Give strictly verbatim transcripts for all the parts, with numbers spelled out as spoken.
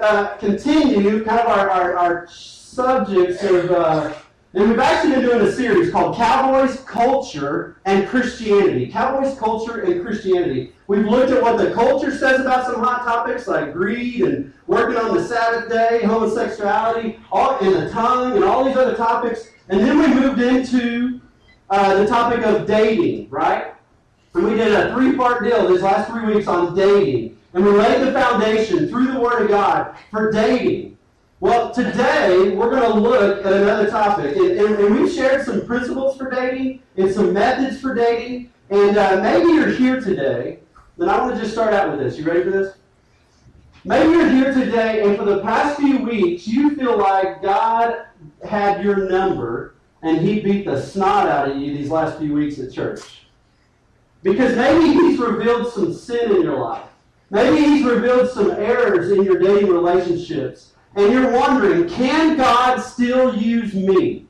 uh, continue kind of our, our, our subjects of, uh, and we've actually been doing a series called Cowboys, Culture, and Christianity. Cowboys, Culture, and Christianity. We've looked at what the culture says about some hot topics like greed and working on the Sabbath day, homosexuality, all, and the tongue, and all these other topics. And then we moved into uh, the topic of dating, right? And we did a three-part deal these last three weeks on dating. And we laid the foundation through the Word of God for dating. Well, today we're going to look at another topic. And, and, and we've shared some principles for dating and some methods for dating. And uh, maybe you're here today, and I want to just start out with this. You ready for this? Maybe you're here today, and for the past few weeks, you feel like God had your number, and He beat the snot out of you these last few weeks at church. Because maybe He's revealed some sin in your life. Maybe He's revealed some errors in your dating relationships. And you're wondering, can God still use me?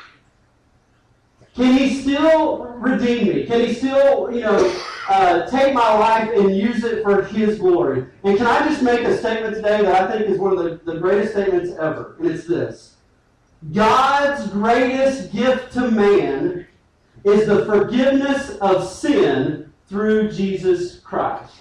Can He still redeem me? Can He still, you know, uh, take my life and use it for His glory? And can I just make a statement today that I think is one of the, the greatest statements ever? And it's this. God's greatest gift to man is the forgiveness of sin through Jesus Christ.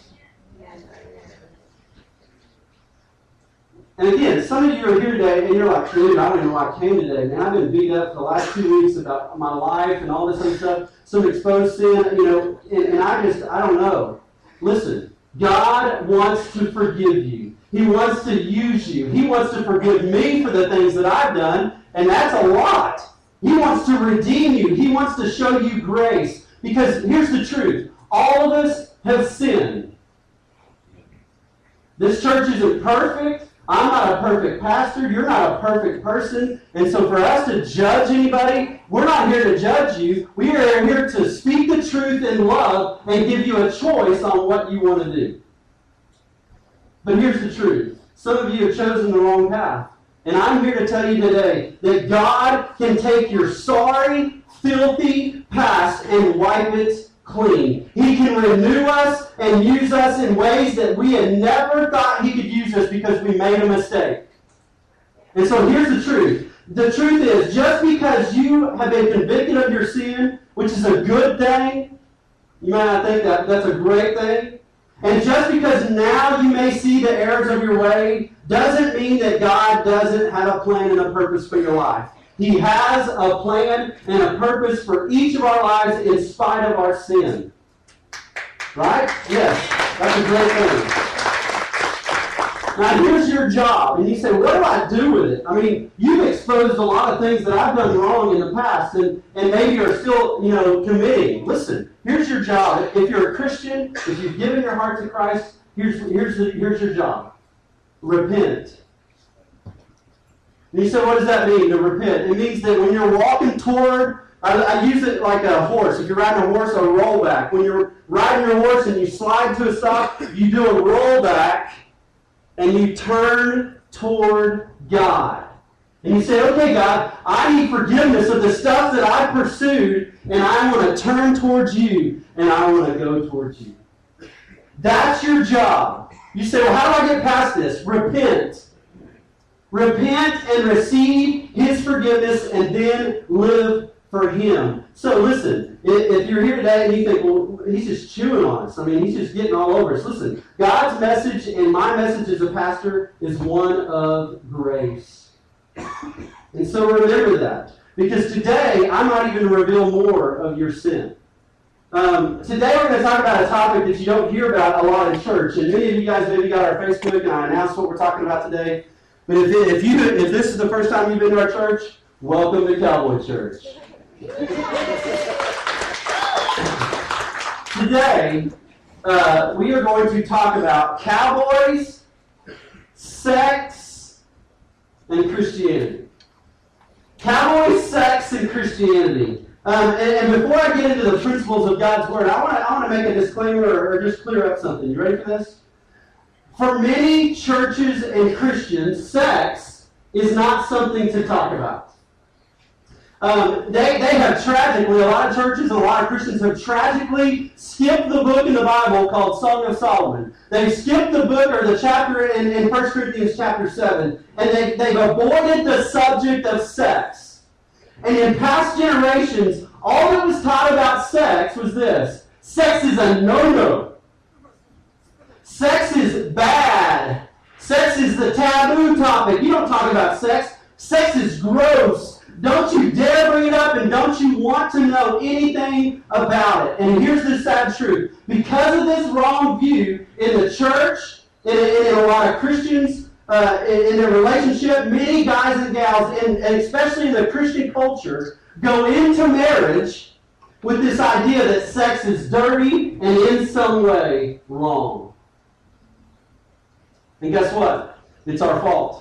And again, some of you are here today and you're like, dude, I don't even know why I came today. Man, I've been beat up for the last two weeks about my life and all this other stuff. Some exposed sin, you know, and, and I just, I don't know. Listen, God wants to forgive you. He wants to use you. He wants to forgive me for the things that I've done, and that's a lot. He wants to redeem you. He wants to show you grace. Because here's the truth. All of us have sinned. This church isn't perfect. I'm not a perfect pastor. You're not a perfect person. And so for us to judge anybody, we're not here to judge you. We are here to speak the truth in love and give you a choice on what you want to do. But here's the truth. Some of you have chosen the wrong path. And I'm here to tell you today that God can take your sorry, filthy past and wipe it clean. He can renew us and use us in ways that we had never thought He could use us because we made a mistake. And so here's the truth. The truth is, just because you have been convicted of your sin, which is a good thing, you might not think that that's a great thing, and just because now you may see the errors of your way, doesn't mean that God doesn't have a plan and a purpose for your life. He has a plan and a purpose for each of our lives in spite of our sin. Right? Yes. That's a great thing. Now, here's your job. And you say, what do I do with it? I mean, you've exposed a lot of things that I've done wrong in the past, and, and maybe you're still, you know, committing. Listen, here's your job. If you're a Christian, if you've given your heart to Christ, here's, here's, the, here's your job. Repent. And you say, what does that mean, to repent? It means that when you're walking toward, I, I use it like a horse. If you're riding a horse, a rollback. When you're riding your horse and you slide to a stop, you do a rollback and you turn toward God. And you say, okay, God, I need forgiveness of the stuff that I pursued, and I want to turn towards you, and I want to go towards you. That's your job. You say, well, how do I get past this? Repent. Repent and receive His forgiveness and then live for Him. So listen, if you're here today and you think, well, he's just chewing on us. I mean, he's just getting all over us. Listen, God's message and my message as a pastor is one of grace. And so remember that. Because today, I might even reveal more of your sin. Um, today we're going to talk about a topic that you don't hear about a lot in church. And many of you guys maybe got our Facebook and I announced what we're talking about today. But if, if, you, if this is the first time you've been to our church, welcome to Cowboy Church. Today, uh, we are going to talk about cowboys, sex, and Christianity. Cowboys, sex, and Christianity. Um, and, and before I get into the principles of God's Word, I want to I want to make a disclaimer or, or just clear up something. You ready for this? For many churches and Christians, sex is not something to talk about. Um, they, they have tragically, a lot of churches and a lot of Christians have tragically skipped the book in the Bible called Song of Solomon. They've skipped the book or the chapter in, in First Corinthians chapter seven, and they, they've avoided the subject of sex. And in past generations, all that was taught about sex was this: sex is a no-no. Sex is bad. Sex is the taboo topic. You don't talk about sex. Sex is gross. Don't you dare bring it up, and don't you want to know anything about it. And here's the sad truth. Because of this wrong view in the church, in, in, in a lot of Christians, uh, in, in their relationship, many guys and gals, and, and especially in the Christian culture, go into marriage with this idea that sex is dirty and in some way wrong. And guess what? It's our fault.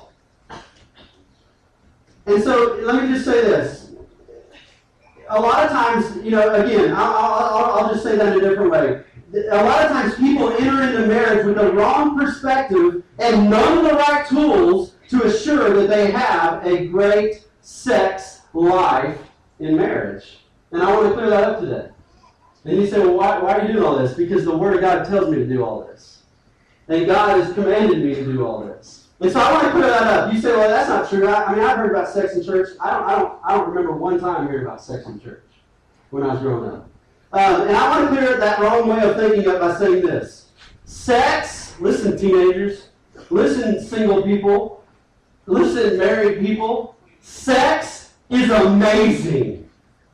And so, let me just say this. A lot of times, you know, again, I'll, I'll, I'll just say that in a different way. A lot of times people enter into marriage with the wrong perspective and none of the right tools to assure that they have a great sex life in marriage. And I want to clear that up today. And you say, well, why, why are you doing all this? Because the Word of God tells me to do all this. And God has commanded me to do all this. And so I want to clear that up. You say, well, that's not true. I, I mean, I've heard about sex in church. I don't, I don't, I don't remember one time hearing about sex in church when I was growing up. Um, and I want to clear that wrong way of thinking up by saying this. Sex, listen, teenagers, listen, single people, listen, married people, sex is amazing.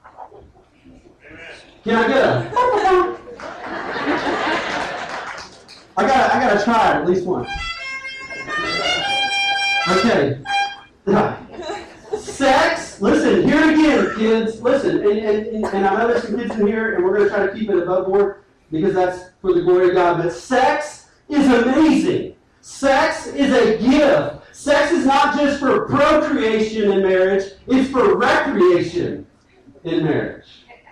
Can I get a... I gotta, I gotta try it at least once. Okay. Sex, listen, hear it again, kids. Listen, and, and, and I know there's some kids in here, and we're going to try to keep it above board because that's for the glory of God. But sex is amazing. Sex is a gift. Sex is not just for procreation in marriage, it's for recreation in marriage.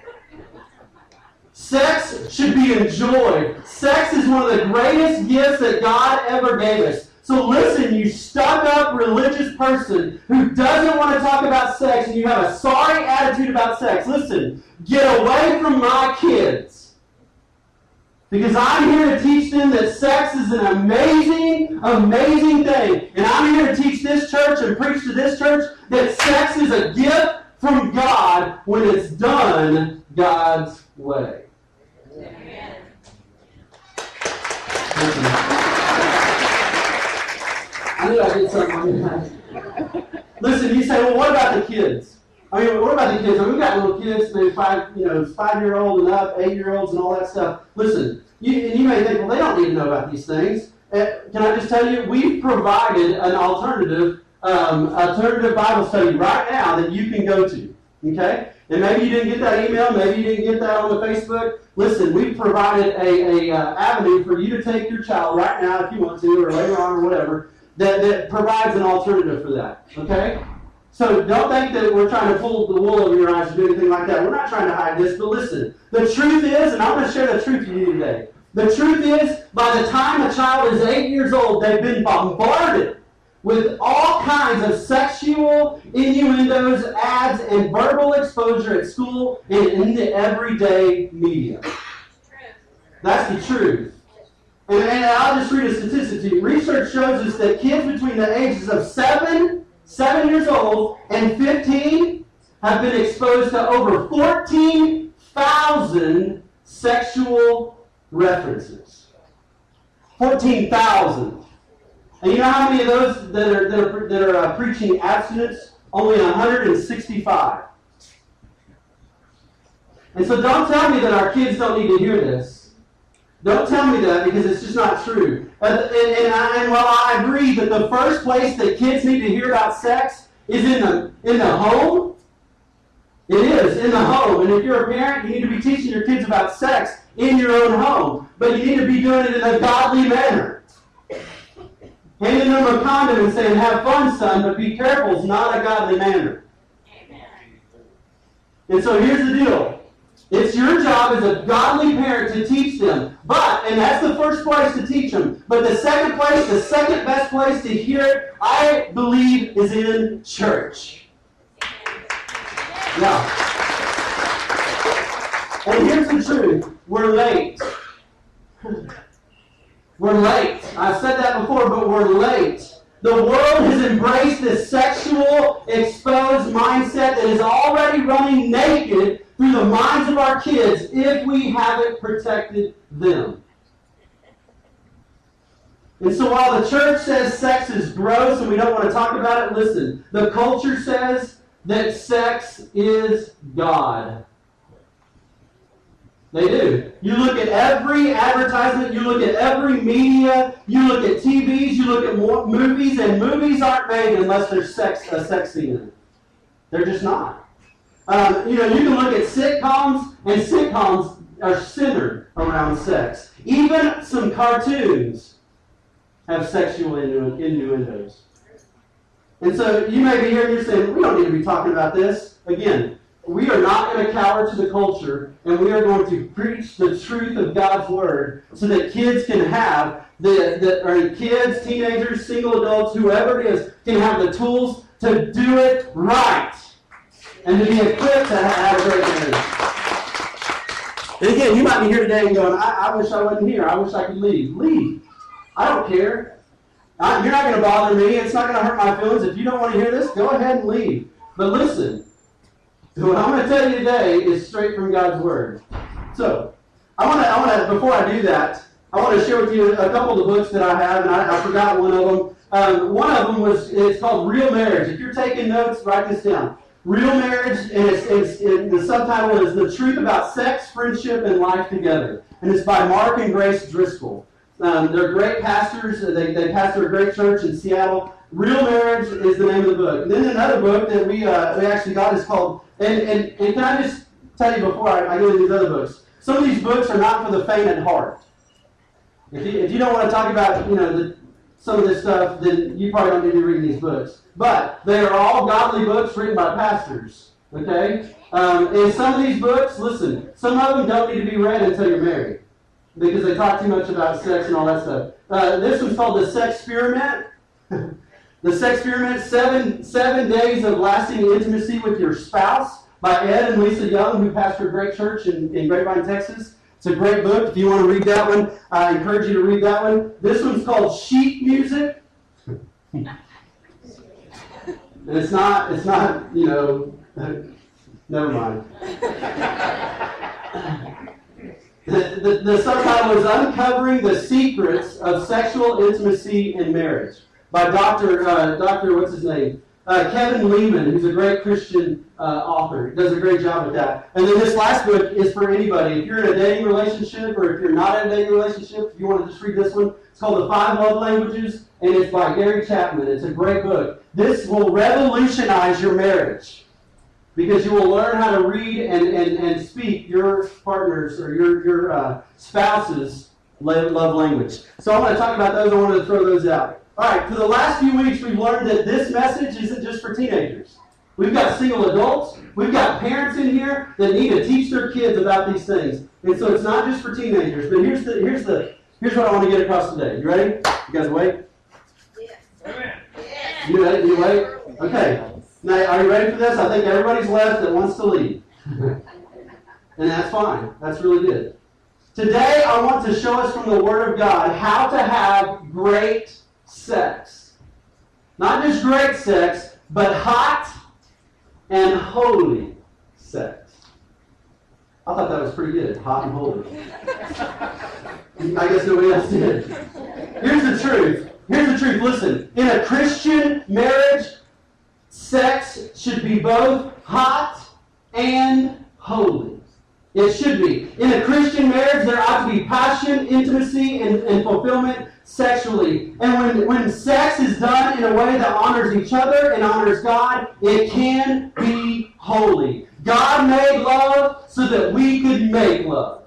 Sex should be enjoyed. Sex is one of the greatest gifts that God ever gave us. So listen, you stuck-up religious person who doesn't want to talk about sex and you have a sorry attitude about sex. Listen, get away from my kids. Because I'm here to teach them that sex is an amazing, amazing thing. And I'm here to teach this church and preach to this church that sex is a gift from God when it's done God's way. Amen. I knew I did something on that. Listen, you say, well, what about the kids? I mean, what about the kids? I mean, we've got little kids, maybe five, you know, five-year-old and up, eight-year-olds and all that stuff. Listen, you, and you may think, well, they don't need to know about these things. Uh, can I just tell you, we've provided an alternative, um, alternative Bible study right now that you can go to, okay? And maybe you didn't get that email, maybe you didn't get that on the Facebook. Listen, we've provided a, a uh, avenue for you to take your child right now if you want to, or later on or whatever, that, that provides an alternative for that, okay? So don't think that we're trying to pull the wool over your eyes or do anything like that. We're not trying to hide this, but listen, the truth is, and I'm going to share the truth with you today, the truth is, by the time a child is eight years old, they've been bombarded with all kinds of sexual innuendos, ads, and verbal exposure at school and in the everyday media. That's the truth. And, and I'll just read a statistic to you. Research shows us that kids between the ages of seven, seven years old and fifteen have been exposed to over fourteen thousand sexual references. fourteen thousand. And you know how many of those that are, that are, that are uh, preaching abstinence? Only one hundred sixty-five. And so don't tell me that our kids don't need to hear this. Don't tell me that, because it's just not true. And, and, and, I, and while I agree that the first place that kids need to hear about sex is in the, in the home, it is, in the home. And if you're a parent, you need to be teaching your kids about sex in your own home. But you need to be doing it in a godly manner. Handing them a condom and saying, have fun, son, but be careful, it's not a godly manner. Amen. And so here's the deal. It's your job as a godly parent to teach them. But, and that's the first place to teach them. But the second place, the second best place to hear it, I believe, is in church. Yeah. And here's the truth. We're late. We're late. I've said that before, but we're late. The world has embraced this sexual, exposed mindset that is already running naked through the minds of our kids if we haven't protected them. And so while the church says sex is gross and we don't want to talk about it, listen, the culture says that sex is God. They do. You look at every advertisement, you look at every media, you look at T Vs, you look at more movies, and movies aren't made unless there's sex, a sex scene in it. They're just not. Um, you know, you can look at sitcoms, and sitcoms are centered around sex. Even some cartoons have sexual innu- innuendos. And so you may be here and you're saying, we don't need to be talking about this. Again, we are not going to cower to the culture, and we are going to preach the truth of God's Word so that kids can have, the, the or kids, teenagers, single adults, whoever it is, can have the tools to do it right and to be equipped to have a great marriage. And again, you might be here today and going, I, I wish I wasn't here. I wish I could leave. Leave. I don't care. I, you're not going to bother me. It's not going to hurt my feelings. If you don't want to hear this, go ahead and leave. But listen. What I'm going to tell you today is straight from God's Word. So, I want to, I want to, before I do that, I want to share with you a couple of the books that I have, and I, I forgot one of them. Um, one of them was, it's called Real Marriage. If you're taking notes, write this down. Real Marriage, and it's, it's, it, the subtitle is The Truth About Sex, Friendship, and Life Together. And it's by Mark and Grace Driscoll. Um, they're great pastors. They, they pastor a great church in Seattle. Real Marriage is the name of the book. And then another book that we uh, we actually got is called, and, and, and can I just tell you before I, I get into these other books, some of these books are not for the faint at heart. If you, if you don't want to talk about, you know, the, some of this stuff, then you probably don't need to be reading these books. But they are all godly books written by pastors, okay? Um, and some of these books, listen, some of them don't need to be read until you're married because they talk too much about sex and all that stuff. Uh, this one's called The Sexperiment. The Sexperiment, seven, seven Days of Lasting Intimacy with Your Spouse by Ed and Lisa Young, who pastor a great church in, in Grapevine, Texas. It's a great book. If you want to read that one, I encourage you to read that one. This one's called Sheet Music. And it's not, it's not, you know, never mind. The, the, the subtitle is Uncovering the Secrets of Sexual Intimacy in Marriage by Doctor Uh, Doctor what's his name? Uh, Kevin Leman, who's a great Christian uh, author. He does a great job with that. And then this last book is for anybody. If you're in a dating relationship or if you're not in a dating relationship, if you want to just read this one, it's called The Five Love Languages, and it's by Gary Chapman. It's a great book. This will revolutionize your marriage because you will learn how to read and, and, and speak your partner's or your, your uh, spouse's love language. So I want to talk about those. I wanted to throw those out. All right, for the last few weeks, we've learned that this message isn't just for teenagers. We've got single adults. We've got parents in here that need to teach their kids about these things. And so it's not just for teenagers. But here's the here's the here's what I want to get across today. You ready? You guys wait? Yes. You ready? You wait? Okay. Now, are you ready for this? I think everybody's left that wants to leave. And that's fine. That's really good. Today, I want to show us from the Word of God how to have great sex. Not just great sex, but hot and holy sex. I thought that was pretty good. Hot and holy. I guess nobody else did. Here's the truth. Here's the truth. Listen. In a Christian marriage, sex should be both hot and holy. It should be. In a Christian marriage, there ought to be passion, intimacy, and, and fulfillment sexually. And when, when sex is done in a way that honors each other and honors God, it can be holy. God made love so that we could make love.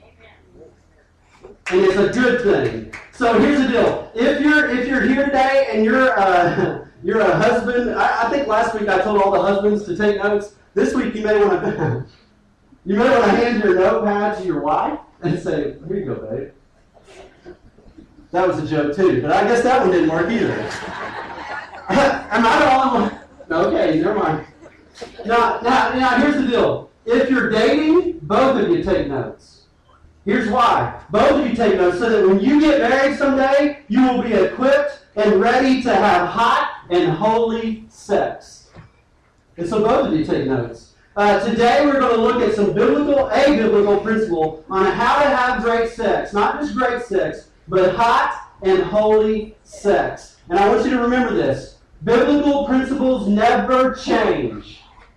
And it's a good thing. So here's the deal. If you're if you're here today and you're uh, you're a husband, I, I think last week I told all the husbands to take notes. This week you may want to you may want to hand your notepad to your wife and say, "Here you go, babe." That was a joke too, but I guess that one didn't work either. Am I the only one? Okay, never mind. Now, now, now, here's the deal. If you're dating, both of you take notes. Here's why. Both of you take notes so that when you get married someday, you will be equipped and ready to have hot and holy sex. And so both of you take notes. Uh, today we're going to look at some biblical, a biblical principle on how to have great sex. Not just great sex, but hot and holy sex. And I want you to remember this. Biblical principles never change.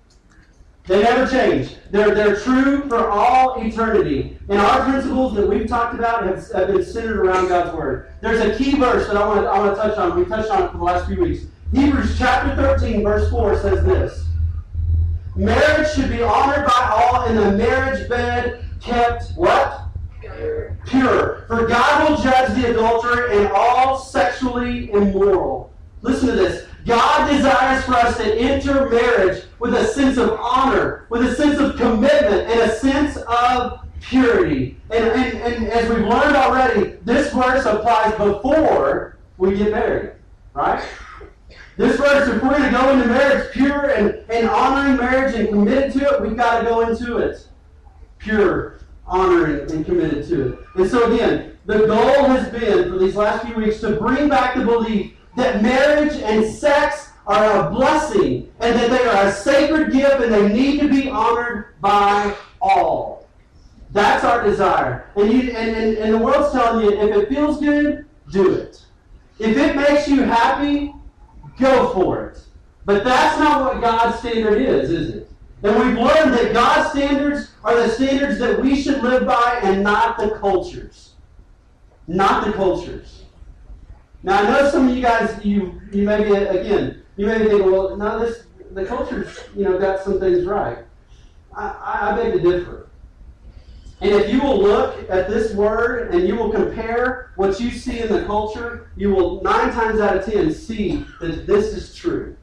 They never change. They're, they're true for all eternity. And our principles that we've talked about have, have been centered around God's Word. There's a key verse that I want to I want to touch on. We've touched on it for the last few weeks. Hebrews chapter thirteen, verse four says this. Marriage should be honored by all, and the marriage bed kept what? Pure. Pure. For God will judge the adulterer and all sexually immoral. Listen to this. God desires for us to enter marriage with a sense of honor, with a sense of commitment, and a sense of purity. And, and, and as we've learned already, this verse applies before we get married. Right? This verse, if we're going to go into marriage pure and, and honoring marriage and committed to it, we've got to go into it pure, honoring, and committed to it. And so again, the goal has been for these last few weeks to bring back the belief that marriage and sex are a blessing and that they are a sacred gift and they need to be honored by all. That's our desire. And, you, and, and, and the world's telling you, if it feels good, do it. If it makes you happy, go for it. But that's not what God's standard is, is it? And we've learned that God's standards are the standards that we should live by and not the cultures. Not the cultures. Now, I know some of you guys, you you may be, again, you may be thinking, well, no, this, the culture's, you know, got some things right. I, I, I beg to differ. And if you will look at this word and you will compare what you see in the culture, you will nine times out of ten see that this is true.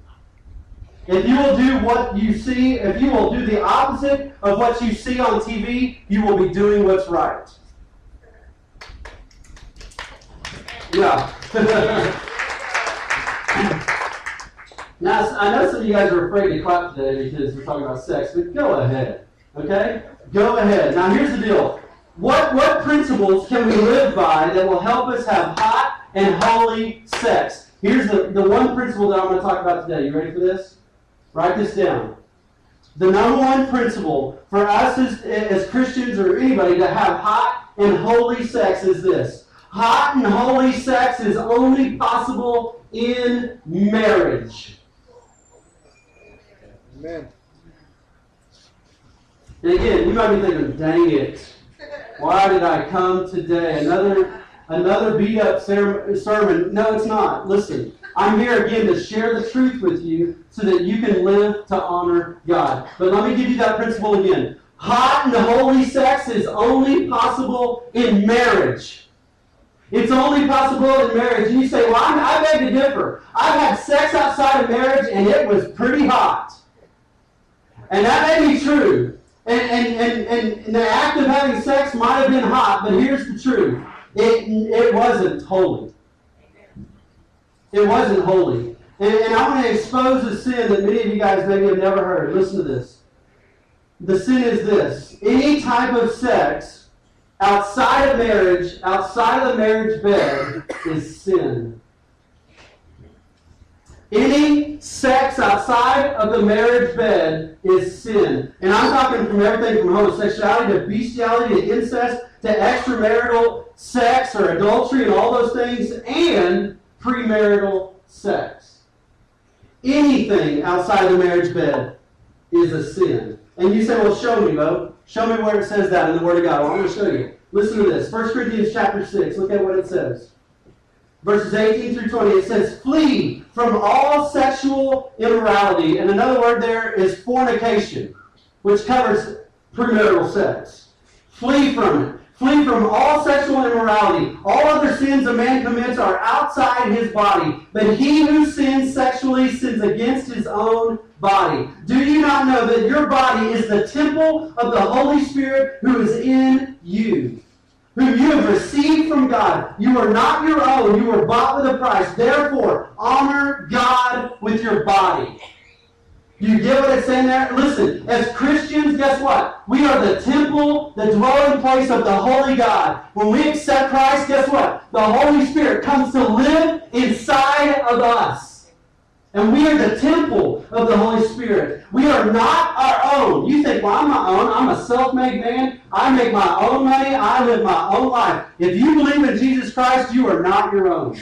If you will do what you see, if you will do the opposite of what you see on T V, you will be doing what's right. Yeah. Now, I know some of you guys are afraid to clap today because we're talking about sex, but go ahead. Okay? Go ahead. Now, here's the deal. What, what principles can we live by that will help us have hot and holy sex? Here's the, the one principle that I'm going to talk about today. You ready for this? Write this down. The number one principle for us as, as Christians or anybody to have hot and holy sex is this. Hot and holy sex is only possible in marriage. Amen. And again, you might be thinking, dang it. Why did I come today? Another another beat-up sermon. No, it's not. Listen, I'm here again to share the truth with you so that you can live to honor God. But let me give you that principle again. Hot and holy sex is only possible in marriage. It's only possible in marriage. And you say, well, I, I beg to differ. I've had sex outside of marriage, and it was pretty hot. And that may be true. And, and, and, and the act of having sex might have been hot, but here's the truth. It, it wasn't holy. It wasn't holy. And, and I want to expose a sin that many of you guys maybe have never heard. Listen to this. The sin is this. Any type of sex outside of marriage, outside of the marriage bed, is sin. Any sex outside of the marriage bed is sin. And I'm talking from everything from homosexuality to bestiality to incest to extramarital sex or adultery and all those things, and premarital sex. Anything outside of the marriage bed is a sin. And you say, well, show me, Bo. Show me where it says that in the Word of God. Well, I'm going to show you. Listen to this. First Corinthians chapter six. Look at what it says. Verses eighteen through twenty. It says, flee from all sexual immorality. And another word there is fornication, which covers premarital sex. Flee from it. Flee from all sexual immorality. All other sins a man commits are outside his body. But he who sins sexually sins against his own body. Do you not know that your body is the temple of the Holy Spirit who is in you, whom you have received from God? You are not your own. You were bought with a price. Therefore, honor God with your body. You get what it's saying there? Listen, as Christians, guess what? We are the temple, the dwelling place of the Holy God. When we accept Christ, guess what? The Holy Spirit comes to live inside of us. And we are the temple of the Holy Spirit. We are not our own. You think, well, I'm my own. I'm a self-made man. I make my own money. I live my own life. If you believe in Jesus Christ, you are not your own.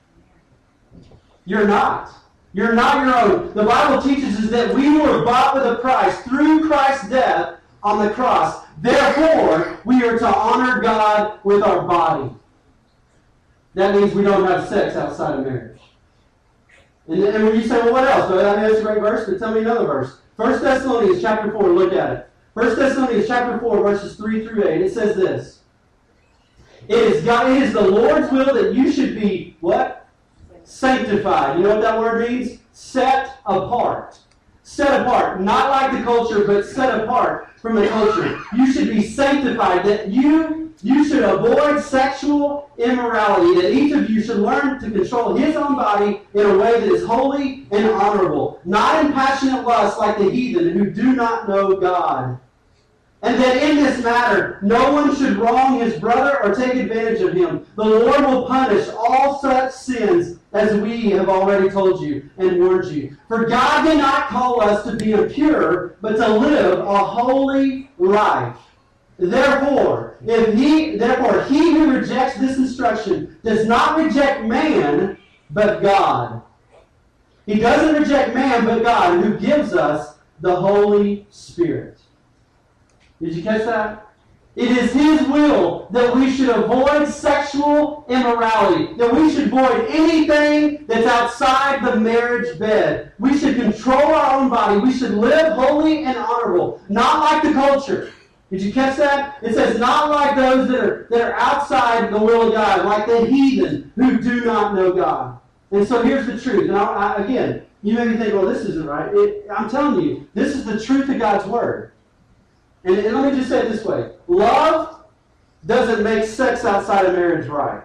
You're not. You're not your own. The Bible teaches us that we were bought with a price through Christ's death on the cross. Therefore, we are to honor God with our body. That means we don't have sex outside of marriage. And, and when you say, well, what else? Well, I mean, that's a great verse, but tell me another verse. First Thessalonians chapter four, look at it. First Thessalonians chapter four, verses three through eight. It says this. It is God, it is the Lord's will that you should be, what? Sanctified. You know what that word means? Set apart. Set apart. Not like the culture, but set apart from the culture. You should be sanctified. That you, you should avoid sexual immorality. That each of you should learn to control his own body in a way that is holy and honorable. Not in passionate lust like the heathen who do not know God. And that in this matter, no one should wrong his brother or take advantage of him. The Lord will punish all such sins as we have already told you and warned you. For God did not call us to be impure, but to live a holy life. Therefore, if he, therefore, he who rejects this instruction does not reject man, but God. He doesn't reject man, but God, who gives us the Holy Spirit. Did you catch that? It is His will that we should avoid sexual immorality, that we should avoid anything that's outside the marriage bed. We should control our own body. We should live holy and honorable, not like the culture. Did you catch that? It says not like those that are, that are outside the will of God, like the heathen who do not know God. And so here's the truth. And I, I, again, you may be thinking, well, this isn't right. It, I'm telling you, this is the truth of God's Word. And, and let me just say it this way. Love doesn't make sex outside of marriage right.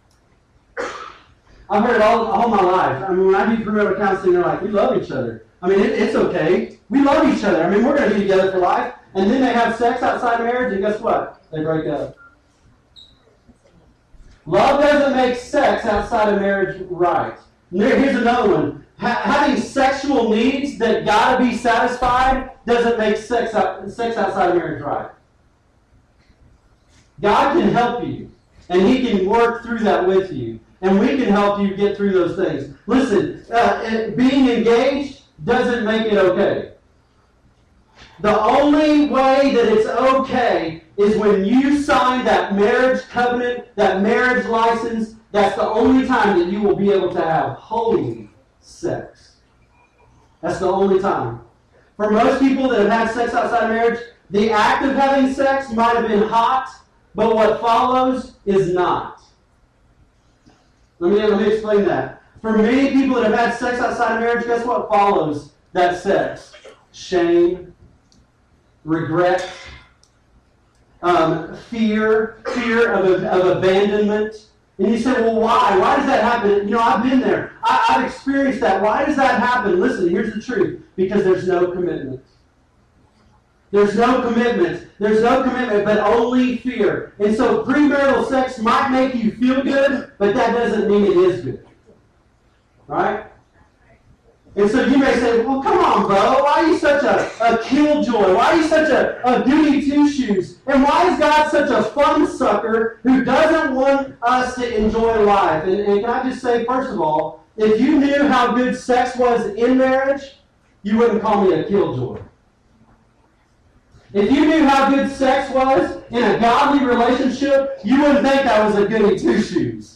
I've heard it all, all my life. I mean, when I do premarital counseling, they're like, we love each other. I mean, it, it's okay. We love each other. I mean, we're going to be together for life. And then they have sex outside marriage, and guess what? They break up. Love doesn't make sex outside of marriage right. Here's another one. Ha- having sexual needs that got to be satisfied doesn't make sex, out, sex outside of marriage right. God can help you, and He can work through that with you, and we can help you get through those things. Listen, uh, being engaged doesn't make it okay. The only way that it's okay is when you sign that marriage covenant, that marriage license. That's the only time that you will be able to have holy sex. That's the only time. For most people that have had sex outside of marriage, the act of having sex might have been hot, but what follows is not. Let me, let me explain that. For many people that have had sex outside of marriage, guess what follows that sex? Shame, regret, um, fear, fear of, of abandonment. And you say, well, why? Why does that happen? You know, I've been there. I, I've experienced that. Why does that happen? Listen, here's the truth. Because there's no commitment. There's no commitment. There's no commitment, but only fear. And so premarital sex might make you feel good, but that doesn't mean it is good. Right? And so you may say, well, come on, Bo. Why are you such a, a killjoy? Why are you such a, a goody two-shoes? And why is God such a fun sucker who doesn't want us to enjoy life? And, and can I just say, first of all, if you knew how good sex was in marriage, you wouldn't call me a killjoy. If you knew how good sex was in a godly relationship, you wouldn't think I was a goody two-shoes.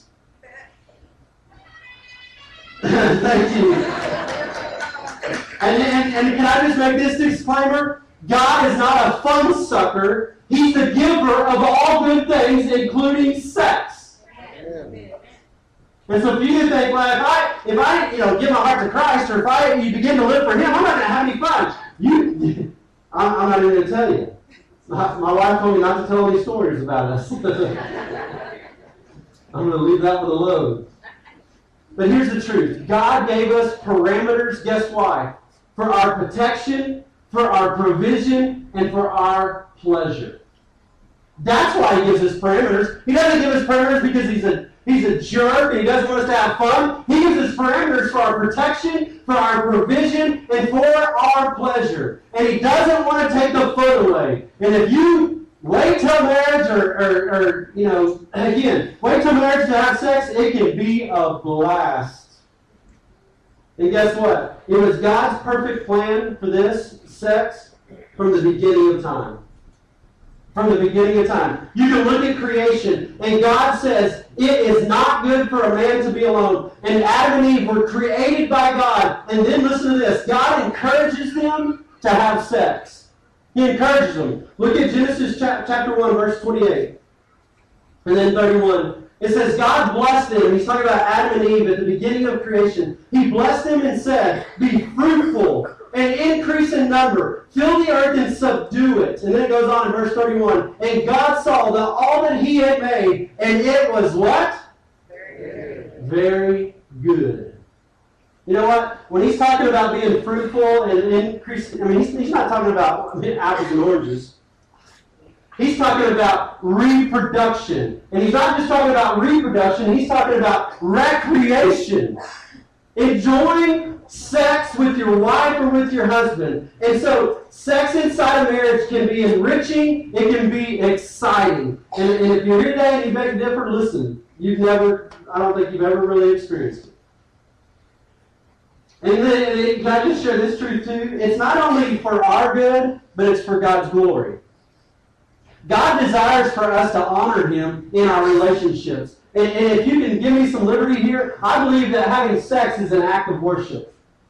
Thank you. And, and, and can I just make this disclaimer? God is not a fun sucker. He's the giver of all good things, including sex. Amen. And so if you think, well, if I, if I, you know, give my heart to Christ, or if I, you begin to live for Him, I'm not going to have any fun. You, I'm, I'm not even going to tell you. My, my wife told me not to tell any stories about us. I'm going to leave that with a load. But here's the truth. God gave us parameters. Guess why? for our protection, for our provision, and for our pleasure. That's why he gives us parameters. He doesn't give us parameters because he's a he's a jerk and he doesn't want us to have fun. He gives us parameters for our protection, for our provision, and for our pleasure. And he doesn't want to take the foot away. And if you wait till marriage or, or, or you know, again, wait till marriage to have sex, it can be a blast. And guess what? It was God's perfect plan for this sex from the beginning of time. From the beginning of time. You can look at creation, and God says, it is not good for a man to be alone. And Adam and Eve were created by God. And then listen to this. God encourages them to have sex. He encourages them. Look at Genesis chapter one, verse twenty-eight. And then thirty-one. It says, God blessed them. He's talking about Adam and Eve at the beginning of creation. He blessed them and said, be fruitful and increase in number. Fill the earth and subdue it. And then it goes on in verse thirty-one. And God saw that all that he had made, and it was what? Very good. Very good. You know what? When he's talking about being fruitful and increasing, I mean, he's, he's not talking about apples and oranges. He's talking about reproduction. And he's not just talking about reproduction, he's talking about recreation. Enjoying sex with your wife or with your husband. And so, sex inside of marriage can be enriching, it can be exciting. And, and if you're here today and you beg to differ, listen, you've never, I don't think you've ever really experienced it. And then, can I just share this truth too? It's not only for our good, but it's for God's glory. God desires for us to honor Him in our relationships. And, and if you can give me some liberty here, I believe that having sex is an act of worship.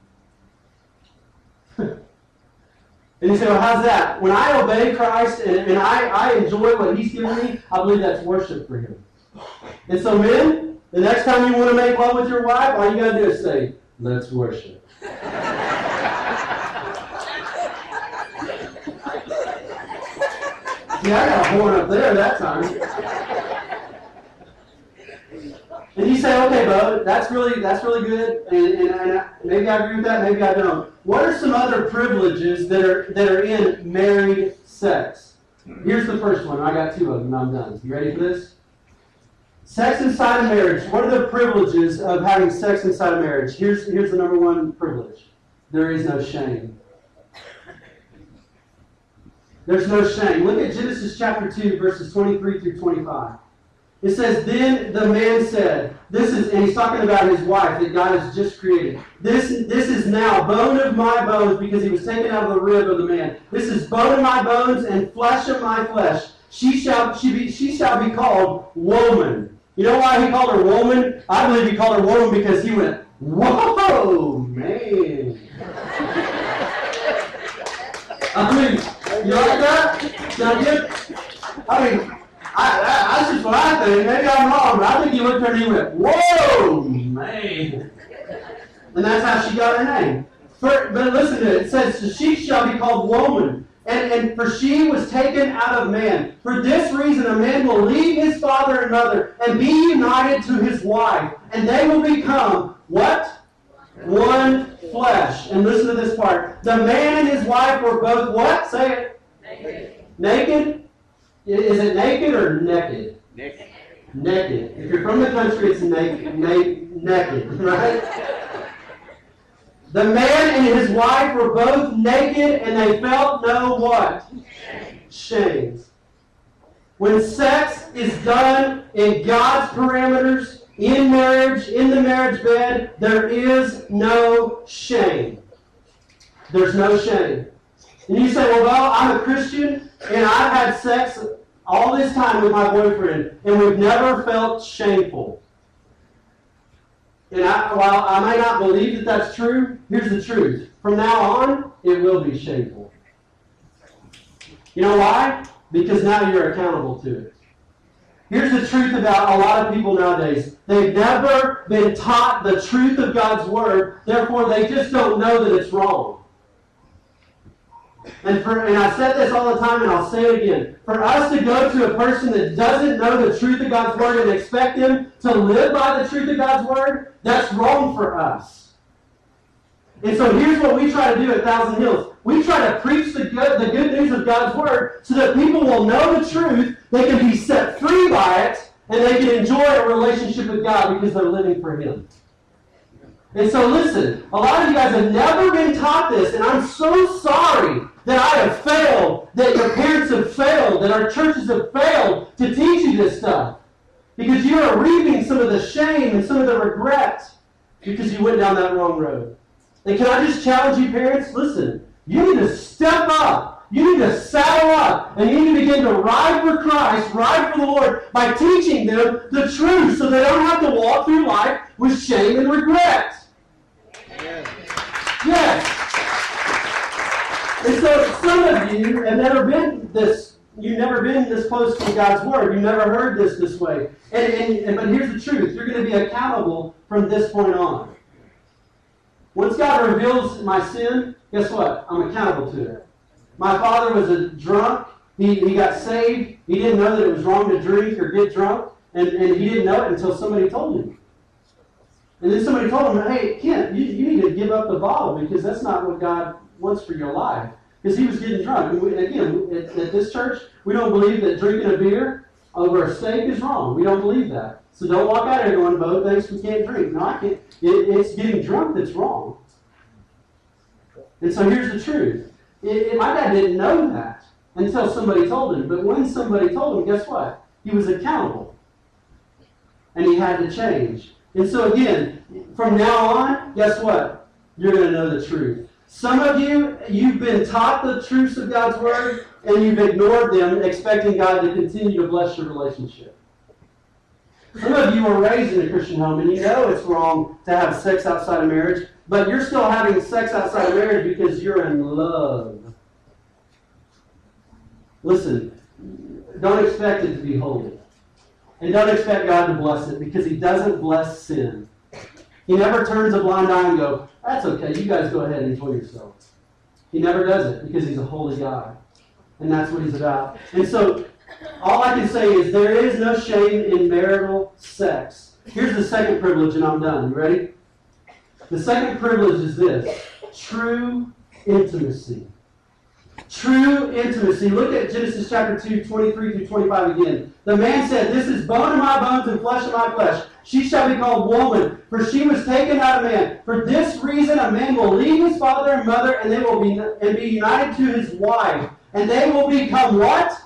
And you say, well, how's that? When I obey Christ and, and I, I enjoy what He's given me, I believe that's worship for Him. And so men, the next time you want to make love with your wife, all you got to do is say, let's worship. Yeah, I got a horn up there that time. And you say, okay, Bo, that's really that's really good, and, and, and maybe I agree with that, maybe I don't. What are some other privileges that are that are in married sex? Here's the first one. I got two of them. I'm done. You ready for this? Sex inside of marriage. What are the privileges of having sex inside of marriage? Here's here's the number one privilege. There is no shame. There's no shame. Look at Genesis chapter two, verses twenty-three through twenty-five. It says, then the man said, this is, and he's talking about his wife that God has just created. This, this is now bone of my bones, because he was taken out of the rib of the man. This is bone of my bones and flesh of my flesh. She shall, she be, she shall be called woman. You know why he called her woman? I believe he called her woman because he went, whoa, man. I mean, you like that? Is that good? I mean, I, I, that's just what I think. Maybe I'm wrong, but I think he looked at her and he went, whoa, man. And that's how she got her name. For, but listen to it. It says, she shall be called woman. And, and for she was taken out of man. For this reason, a man will leave his father and mother and be united to his wife. And they will become, what? One flesh. And listen to this part. The man and his wife were both what? Say it. Naked. Naked? Is it naked or naked? Naked. Naked. If you're from the country, it's naked, na- naked, right? The man and his wife were both naked, and they felt no what? Shame. When sex is done in God's parameters, in marriage, in the marriage bed, there is no shame. There's no shame. And you say, well, well, I'm a Christian, and I've had sex all this time with my boyfriend, and we've never felt shameful. And I, while I may not believe that that's true, here's the truth. From now on, it will be shameful. You know why? Because now you're accountable to it. Here's the truth about a lot of people nowadays. They've never been taught the truth of God's Word, therefore they just don't know that it's wrong. And, for, and I said this all the time, and I'll say it again. For us to go to a person that doesn't know the truth of God's Word and expect them to live by the truth of God's Word, that's wrong for us. And so here's what we try to do at Thousand Hills. We try to preach the good, the good news of God's Word so that people will know the truth, they can be set free by it, and they can enjoy a relationship with God because they're living for Him. And so listen, a lot of you guys have never been taught this, and I'm so sorry that I have failed, that your parents have failed, that our churches have failed to teach you this stuff. Because you are reaping some of the shame and some of the regret because you went down that wrong road. And can I just challenge you, parents? Listen, you need to step up. You need to saddle up. And you need to begin to ride for Christ, ride for the Lord, by teaching them the truth so they don't have to walk through life with shame and regret. Yes. Yes. And so some of you have never been this, you've never been this close to God's Word. You've never heard this this way. And, and, and But here's the truth. You're going to be accountable from this point on. Once God reveals my sin, guess what? I'm accountable to it. My father was a drunk. He, he got saved. He didn't know that it was wrong to drink or get drunk. And, and he didn't know it until somebody told him. And then somebody told him, hey, Kent, you, you need to give up the bottle because that's not what God wants for your life. Because he was getting drunk. And, we, and again, at, at this church, we don't believe that drinking a beer over a steak is wrong. We don't believe that. So don't walk out here going, Bo, thanks, we can't drink. No, I can't. It, it's getting drunk that's wrong. And so here's the truth. It, it, my dad didn't know that until somebody told him. But when somebody told him, guess what? He was accountable. And he had to change. And so again, from now on, guess what? You're going to know the truth. Some of you, you've been taught the truths of God's Word, and you've ignored them, expecting God to continue to bless your relationship. Some of you were raised in a Christian home, and you know it's wrong to have sex outside of marriage, but you're still having sex outside of marriage because you're in love. Listen, don't expect it to be holy. And don't expect God to bless it, because He doesn't bless sin. He never turns a blind eye and goes, that's okay, you guys go ahead and enjoy yourselves. He never does it, because He's a holy God. And that's what He's about. And so, all I can say is there is no shame in marital sex. Here's the second privilege, and I'm done. You ready? The second privilege is this: true intimacy. True intimacy. Look at Genesis chapter two, twenty-three through twenty-five again. The man said, this is bone of my bones and flesh of my flesh. She shall be called woman, for she was taken out of man. For this reason a man will leave his father and mother, and they will be and be united to his wife. And they will become what?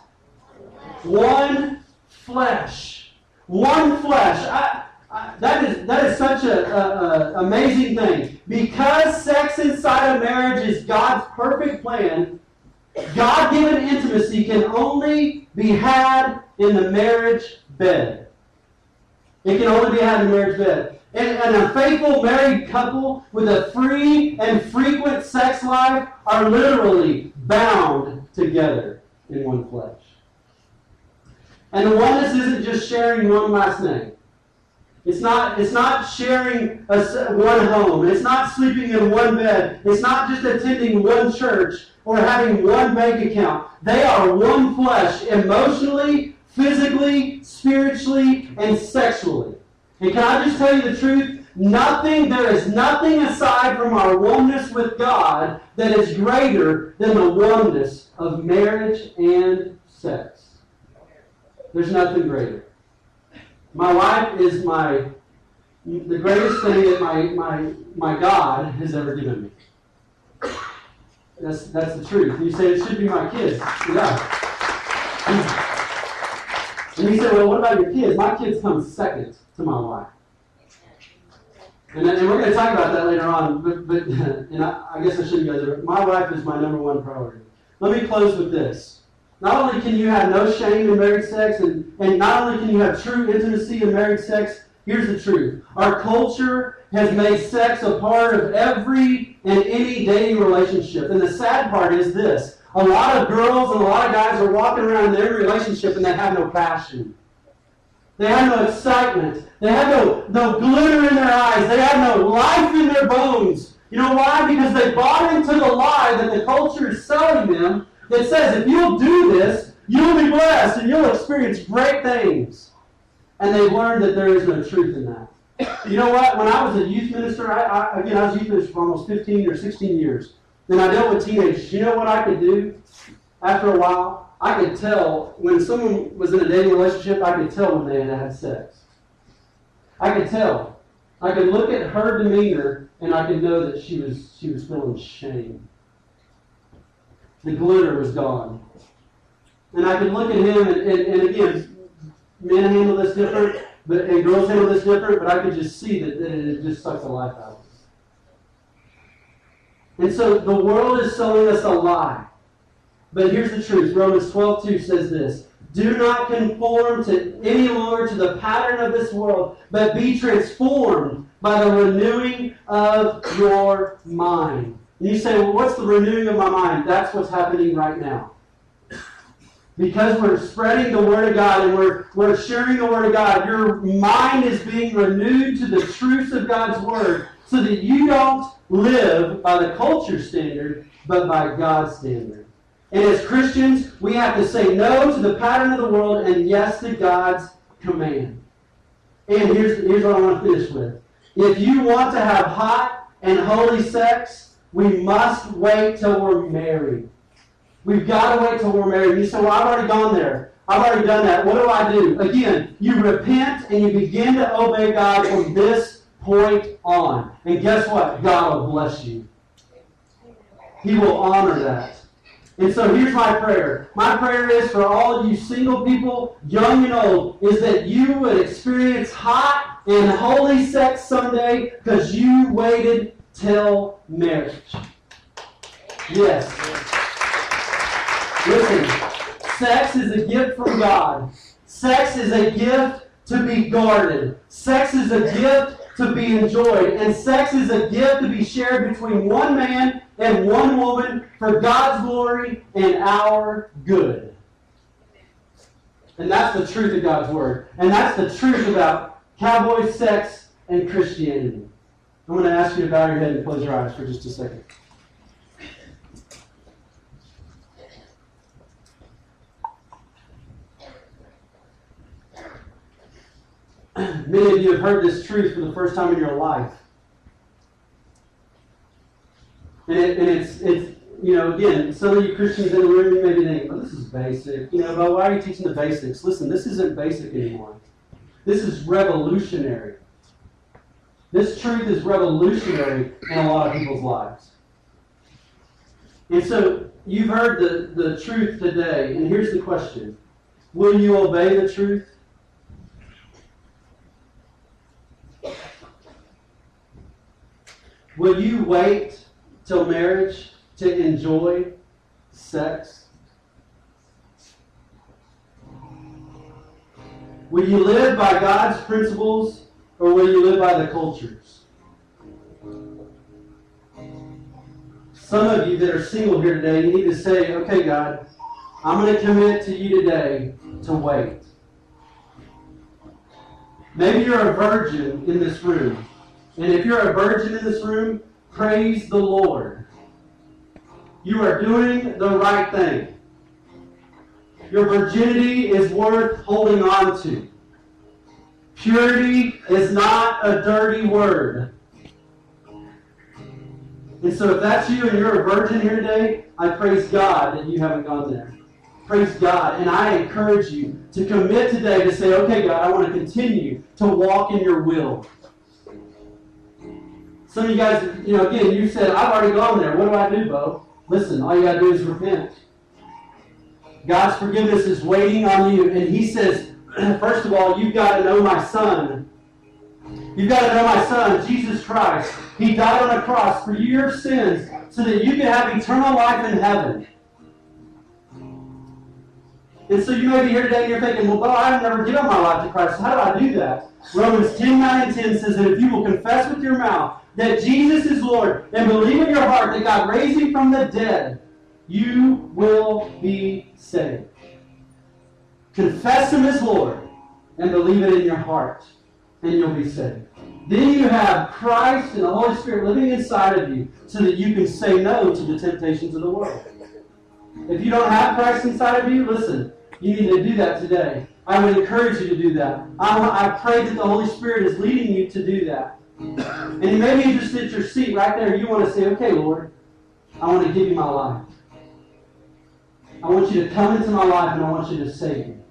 One flesh. One flesh. I, I, that is that is such an amazing thing. Because sex inside of marriage is God's perfect plan, God-given intimacy can only be had in the marriage bed. It can only be had in the marriage bed. And, and a faithful married couple with a free and frequent sex life are literally bound together in one flesh. And the oneness isn't just sharing one last name. It's not, it's not sharing a, one home. It's not sleeping in one bed. It's not just attending one church or having one bank account. They are one flesh emotionally, physically, spiritually, and sexually. And can I just tell you the truth? Nothing, there is nothing aside from our oneness with God that is greater than the oneness of marriage and sex. There's nothing greater. My wife is my the greatest thing that my, my, my God has ever given me. That's, that's the truth. You say it should be my kids. Yeah. And you say, well, what about your kids? My kids come second to my wife. And, and we're going to talk about that later on, but, but and I, I guess I shouldn't go there. My wife is my number one priority. Let me close with this. Not only can you have no shame in married sex, and, and not only can you have true intimacy in married sex, here's the truth. Our culture has made sex a part of every and any dating relationship. And the sad part is this. A lot of girls and a lot of guys are walking around in their relationship and they have no passion. They have no excitement. They have no, no glitter in their eyes. They have no life in their bones. You know why? Because they bought into the lie that the culture is selling them that says if you'll do this, you'll be blessed and you'll experience great things. And they've learned that there is no truth in that. You know what? When I was a youth minister, I, I again, I was a youth minister for almost fifteen or sixteen years. Then I dealt with teenagers. You know what I could do after a while? I could tell when someone was in a dating relationship, I could tell when they had had sex. I could tell. I could look at her demeanor and I could know that she was she was feeling shame. The glitter was gone. And I could look at him and, and, and again, men handle this different, but and girls handle this different, but I could just see that, that it just sucked the life out of us. And so the world is selling us a lie. But here's the truth. Romans twelve two says this. Do not conform to any longer to the pattern of this world, but be transformed by the renewing of your mind. And you say, well, what's the renewing of my mind? That's what's happening right now. Because we're spreading the Word of God and we're, we're sharing the Word of God, your mind is being renewed to the truths of God's Word so that you don't live by the culture standard, but by God's standard. And as Christians, we have to say no to the pattern of the world and yes to God's command. And here's, here's what I want to finish with. If you want to have hot and holy sex, we must wait till we're married. We've got to wait till we're married. You say, well, I've already gone there. I've already done that. What do I do? Again, you repent and you begin to obey God from this point on. And guess what? God will bless you. He will honor that. And so here's my prayer. My prayer is for all of you single people, young and old, is that you would experience hot and holy sex someday because you waited till marriage. Yes. Listen, sex is a gift from God. Sex is a gift to be guarded. Sex is a gift to be enjoyed. And sex is a gift to be shared between one man and one woman for God's glory and our good. And that's the truth of God's Word. And that's the truth about cowboy sex and Christianity. I'm going to ask you to bow your head and close your eyes for just a second. Many of you have heard this truth for the first time in your life. And, it, and it's, it's, you know, again, some of you Christians in the room, you may be thinking, well, this is basic. You know, but why are you teaching the basics? Listen, this isn't basic anymore. This is revolutionary. This truth is revolutionary in a lot of people's lives. And so, you've heard the, the truth today, and here's the question. Will you obey the truth? Will you wait till marriage to enjoy sex? Will you live by God's principles or will you live by the cultures? Some of you that are single here today, you need to say, okay, God, I'm going to commit to you today to wait. Maybe you're a virgin in this room. And if you're a virgin in this room, praise the Lord. You are doing the right thing. Your virginity is worth holding on to. Purity is not a dirty word. And so if that's you and you're a virgin here today, I praise God that you haven't gone there. Praise God. And I encourage you to commit today to say, okay, God, I want to continue to walk in your will. Some of you guys, you know, again, you said, I've already gone there. What do I do, Bo? Listen, all you got to do is repent. God's forgiveness is waiting on you. And he says, first of all, you've got to know my Son. You've got to know my Son, Jesus Christ. He died on a cross for your sins so that you can have eternal life in heaven. And so you may be here today and you're thinking, well, Bo, I've never given my life to Christ. So how do I do that? Romans ten, nine, and ten says that if you will confess with your mouth that Jesus is Lord and believe in your heart that God raised him from the dead, you will be saved. Confess him as Lord and believe it in your heart, and you'll be saved. Then you have Christ and the Holy Spirit living inside of you so that you can say no to the temptations of the world. If you don't have Christ inside of you, listen, you need to do that today. I would encourage you to do that. I, I pray that the Holy Spirit is leading you to do that. And maybe you just at your seat right there, you want to say, okay, Lord, I want to give you my life. I want you to come into my life and I want you to save me.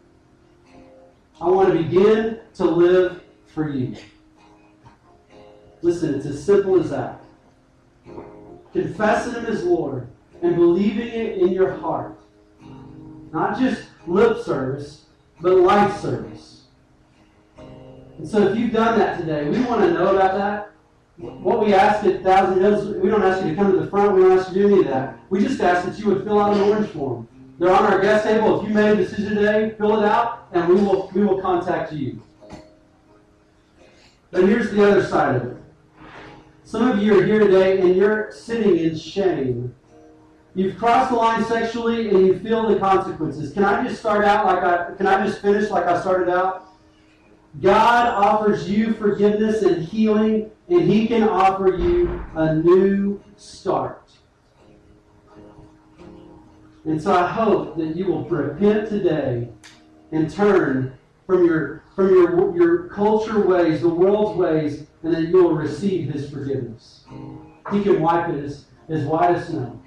I want to begin to live for you. Listen, it's as simple as that. Confessing Him as Lord and believing it in your heart. Not just lip service, but life service. And so if you've done that today, we want to know about that. What we ask at Thousand Hills, we don't ask you to come to the front. We don't ask you to do any of that. We just ask that you would fill out an orange form. They're on our guest table. If you made a decision today, fill it out, and we will we will contact you. But here's the other side of it. Some of you are here today, and you're sitting in shame. You've crossed the line sexually, and you feel the consequences. Can I just start out like I? Can I just finish like I started out? God offers you forgiveness and healing, and He can offer you a new start. And so I hope that you will repent today and turn from your from your, your culture ways, the world's ways, and that you will receive His forgiveness. He can wipe it as, as white as snow.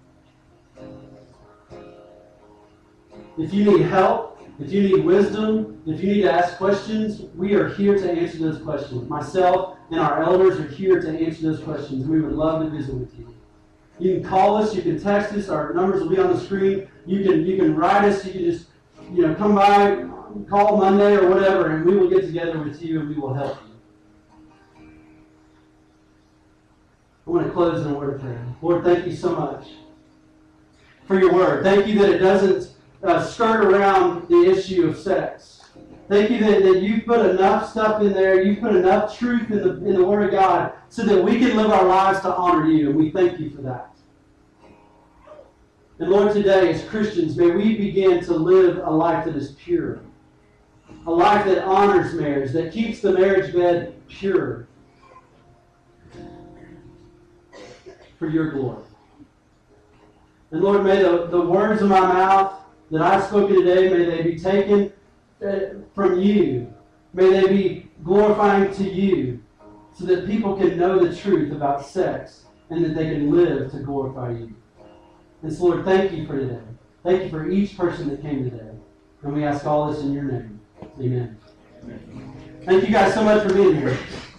If you need help, if you need wisdom, if you need to ask questions, we are here to answer those questions. Myself and our elders are here to answer those questions. We would love to visit with you. You can call us, you can text us, our numbers will be on the screen. You can you can write us, you can just you know come by, call Monday or whatever, and we will get together with you and we will help you. I want to close in a word of prayer. Lord, thank you so much for your word. Thank you that it doesn't uh, skirt around the issue of sex. Thank you that, that you've put enough stuff in there, you've put enough truth in the, in the Word of God so that we can live our lives to honor you, and we thank you for that. And Lord, today as Christians, may we begin to live a life that is pure, a life that honors marriage, that keeps the marriage bed pure for your glory. And Lord, may the, the words of my mouth that I've spoken today, may they be taken from you. May they be glorifying to you so that people can know the truth about sex and that they can live to glorify you. And so, Lord, thank you for today. Thank you for each person that came today. And we ask all this in your name. Amen. Amen. Thank you guys so much for being here.